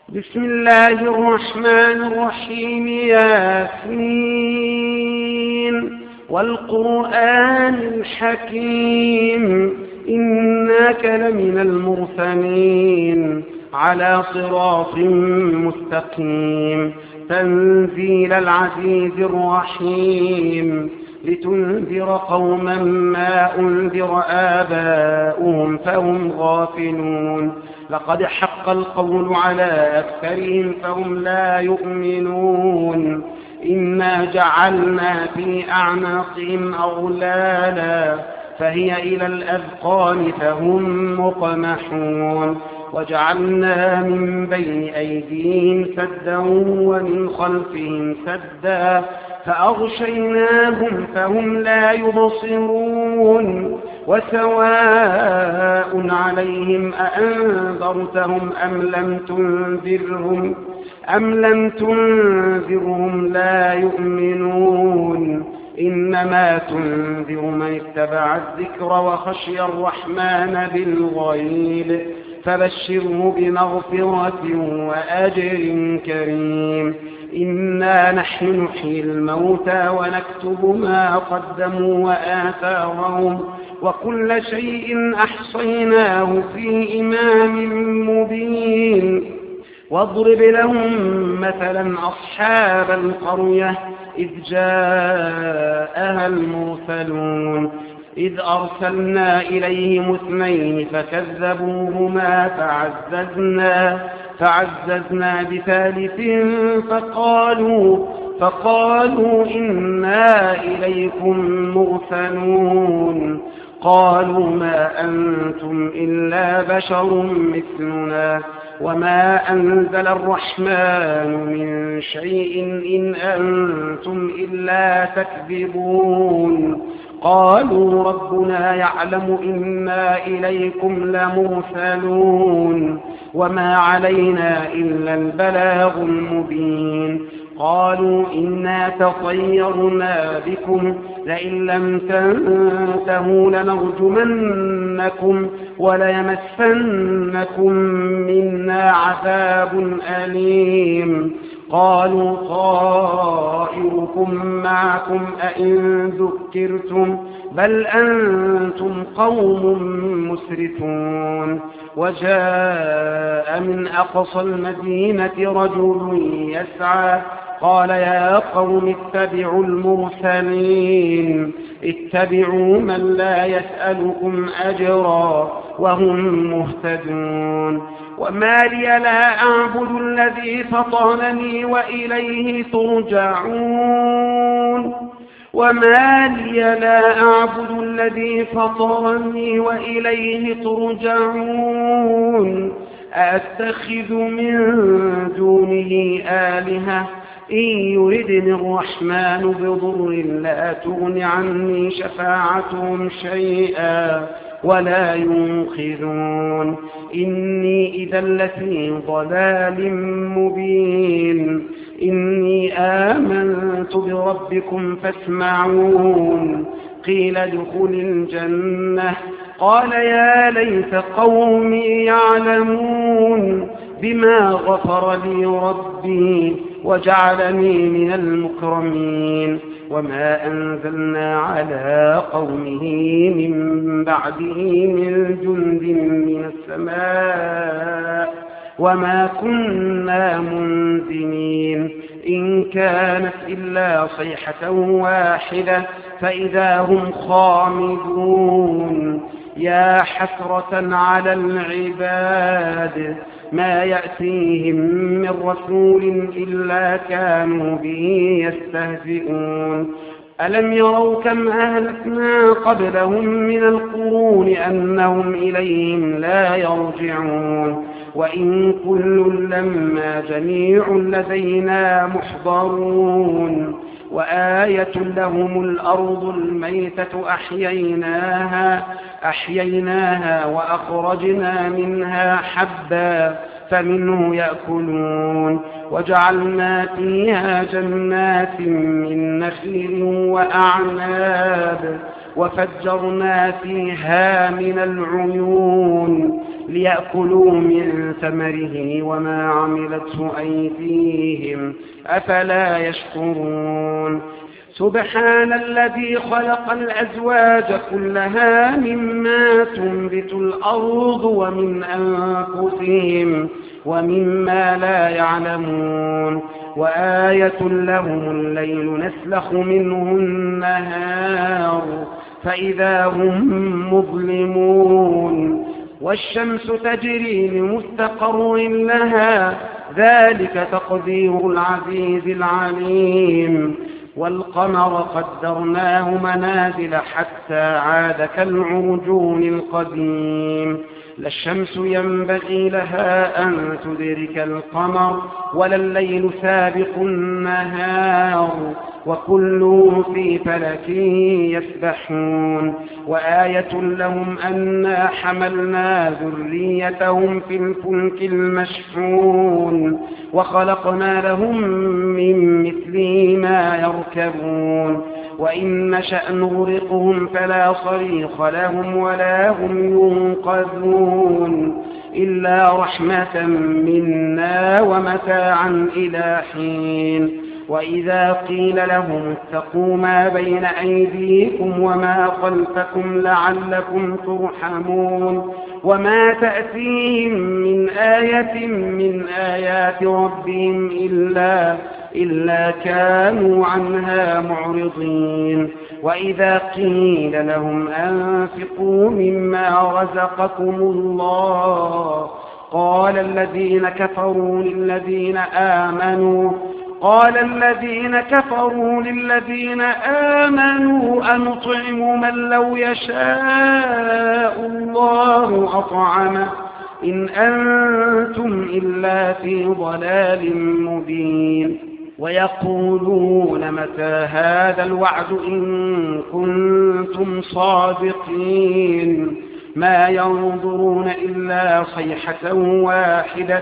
بسم الله الرحمن الرحيم. ياسين والقرآن الحكيم إنك لمن المرسلين على صراط مستقيم تنزيل العزيز الرحيم لتنذر قوما ما أنذر آباؤهم فهم غافلون. لقد حق القول على أكثرهم فهم لا يؤمنون. إنا جعلنا في أعناقهم أغلالا فهي إلى الأذقان فهم مقمحون. وجعلنا من بين أيديهم سدا ومن خلفهم سدا فأغشيناهم فهم لا يبصرون. وسواء عليهم أأنذرتهم أم لم تنذرهم لا يؤمنون. إنما تنذر من اتبع الذكر وخشي الرحمن بالغيب فبشره بمغفرة وأجر كريم. إنا نحن نحيي الموتى ونكتب ما قدموا وآثارهم وكل شيء أحصيناه في إمام مبين. واضرب لهم مثلا أصحاب القرية إذ جاءها المرسلون إذ أرسلنا إليهم 2 فكذبوهما فعززنا بثالث فقالوا إنا إليكم مرسلون. قالوا ما أنتم إلا بشر مثلنا وما أنزل الرحمن من شيء إن أنتم إلا تكذبون. قالوا ربنا يعلم إنا إليكم لمرسلون وما علينا إلا البلاغ المبين. قالوا إنا تطيرنا بكم لئن لم تنتهوا لنرجمنكم وليمسنكم منا عذاب أليم. قالوا طائركم معكم أئن ذكرتم بل أنتم قوم مسرفون. وجاء من أقصى المدينة رجل يسعى قال يا قوم اتبعوا المرسلين اتبعوا من لا يسألكم أجرا وهم مهتدون. وما لي لا أعبد الذي فطرني وإليه ترجعون. وما لي لا أعبد الذي فطرني وإليه ترجعون. أتخذ من دونه آلهة إن يردني الرحمن بضر لا تغن عني شفاعتهم شيئا ولا ينقذون. إني إذا لفي ضلال مبين. إني آمنت بربكم فاسمعون. قيل ادخل الجنة قال يا ليت قومي يعلمون بما غفر لي ربي وجعلني من المكرمين. وما أنزلنا على قومه من بعده من جند من السماء وما كنا منزلين. إن كانت إلا صيحة واحدة فإذا هم خامدون. يا حسرة على العباد ما يأتيهم من رسول إلا كانوا به يستهزئون. ألم يروا كم أهلكنا قبلهم من القرون أنهم إليهم لا يرجعون. وإن كل لما جميع لدينا محضرون. وآية لهم الأرض الميتة أحييناها وأخرجنا منها حبا فمنه يأكلون. وجعلنا فيها جنات من نخيل وأعناب وفجرنا فيها من العيون ليأكلوا من ثمره وما عملته أيديهم أفلا يشكرون سبحان الذي خلق الأزواج كلها مما تنبت الأرض ومن أنفسهم ومما لا يعلمون وآية لهم الليل نسلخ منه النهار فإذا هم مظلمون والشمس تجري لمستقر لها ذلك تقدير العزيز العليم والقمر قدرناه منازل حتى عاد كالعرجون القديم لا الشمس ينبغي لها أن تدرك القمر ولا الليل سابق النهار وكل في فلك يسبحون وآية لهم أنا حملنا ذريتهم في الفلك المشحون وخلقنا لهم من مثله ما يركبون وإن نشأ نغرقهم فلا صريخ لهم ولا هم ينقذون إلا رحمة منا ومتاعا إلى حين وإذا قيل لهم اتقوا ما بين أيديكم وما خلفكم لعلكم ترحمون وما تأتيهم من آية من آيات ربهم إلا كانوا عنها معرضين وإذا قيل لهم أنفقوا مما رزقكم الله قال الذين كفروا للذين آمنوا أنطعم من لو يشاء الله أطعمه إن أنتم إلا في ضلال مبين ويقولون متى هذا الوعد إن كنتم صادقين ما ينظرون إلا صيحة واحدة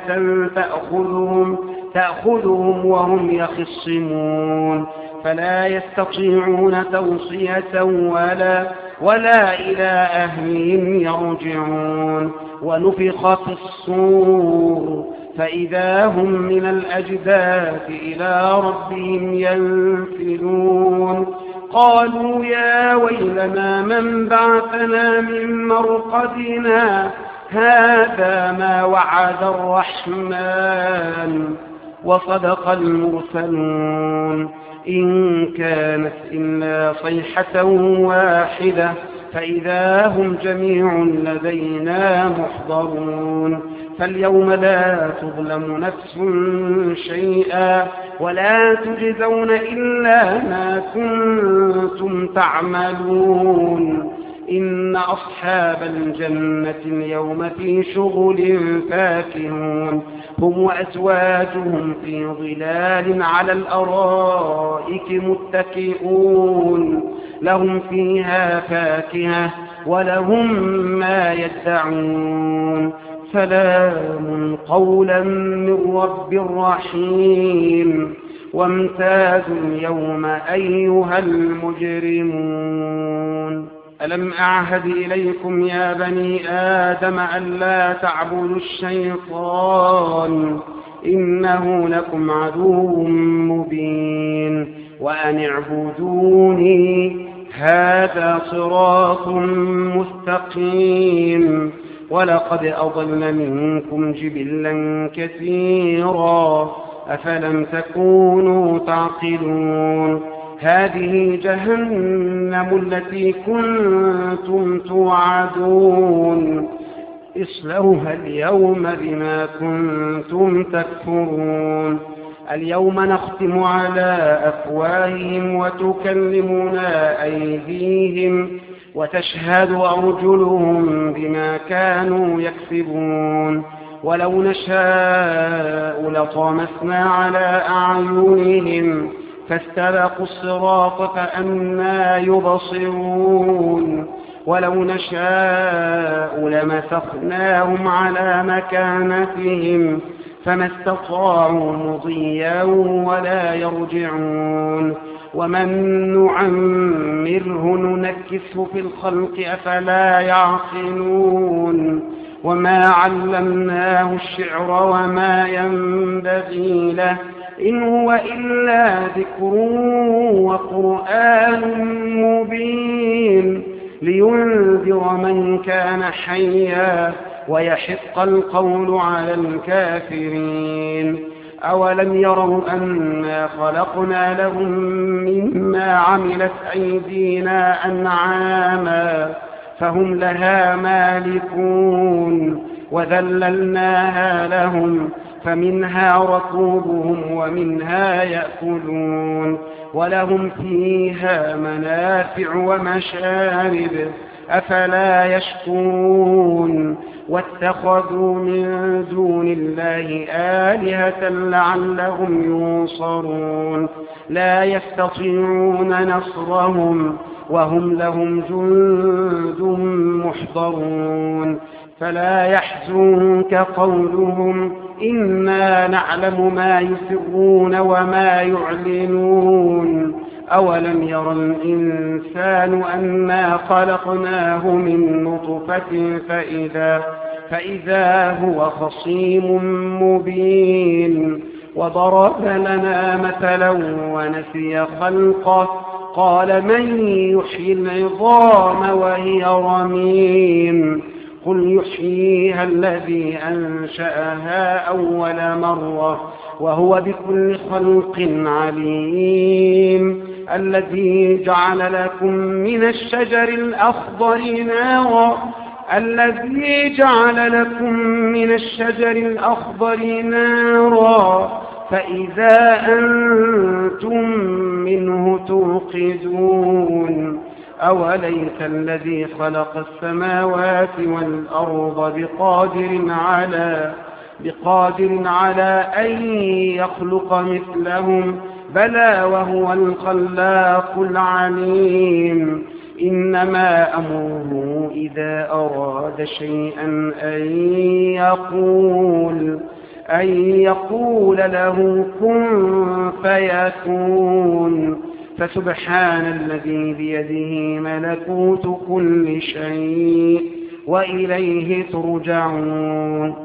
تأخذهم وهم يخصمون فلا يستطيعون توصية ولا إلى أهلهم يرجعون ونفخ في الصور فإذا هم من الأجداث إلى ربهم ينسلون قالوا يا ويلنا من بعثنا من مرقدنا هذا ما وعد الرحمن وصدق المرسلون إن كانت إلا صيحة واحدة فإذا هم جميع لدينا محضرون فاليوم لا تظلم نفس شيئا ولا تجزون إلا ما كنتم تعملون إن أصحاب الجنة اليوم في شغل فاكهون هم وأزواجهم في ظلال على الأرائك متكئون لهم فيها فاكهة ولهم ما يدعون سلام قولا من رب رحيم وامتازوا اليوم أيها المجرمون ألم أعهد إليكم يا بني آدم ألا تعبدوا الشيطان إنه لكم عدو مبين وأن اعبدوني هذا صراط مستقيم ولقد أضل منكم جبلا كثيرا أفلم تكونوا تعقلون هذه جهنم التي كنتم توعدون اصلوها اليوم بما كنتم تكفرون اليوم نختم على أفواههم وتكلمنا أيديهم وتشهد أرجلهم بما كانوا يكسبون ولو نشاء لطمسنا على أعينهم فاستبقوا الصراط فأنى يبصرون ولو نشاء لمسخناهم على مكانتهم فما استطاعوا مضيا ولا يرجعون. ومن نعمره ننكسه في الخلق أفلا يعقلون. وما علمناه الشعر وما ينبغي له إن هو إلا ذكر وقرآن مبين لينذر من كان حيا ويحق القول على الكافرين. أولم يروا أنا خلقنا لهم مما عملت أيدينا أنعاما فهم لها مالكون وذللناها لهم فمنها ركوبهم ومنها يأكلون ولهم فيها منافع ومشارب أفلا يشكرون. واتخذوا من دون الله آلهة لعلهم ينصرون لا يستطيعون نصرهم وهم لهم جند محضرون. فلا يحزنك قولهم إنا نعلم ما يسرون وما يعلنون. أولم ير الإنسان أنا خلقناه من نطفة فإذا هو خصيم مبين. وضرب لنا مثلا ونسي خلقه قال من يحيي العظام وهي رميم قل يحييها الذي أنشأها أول مرة وهو بكل خلق عليم. الذي جعل لكم من الشجر الأخضر نارا فإذا أنتم منه توقدون. أوليس الذي خلق السماوات والأرض بقادر على أن يخلق مثلهم بلى وهو الخلاق العليم. إنما أمره إذا أراد شيئا أن يقول له كن فيكون. فسبحان الذي بيده ملكوت كل شيء وإليه ترجعون.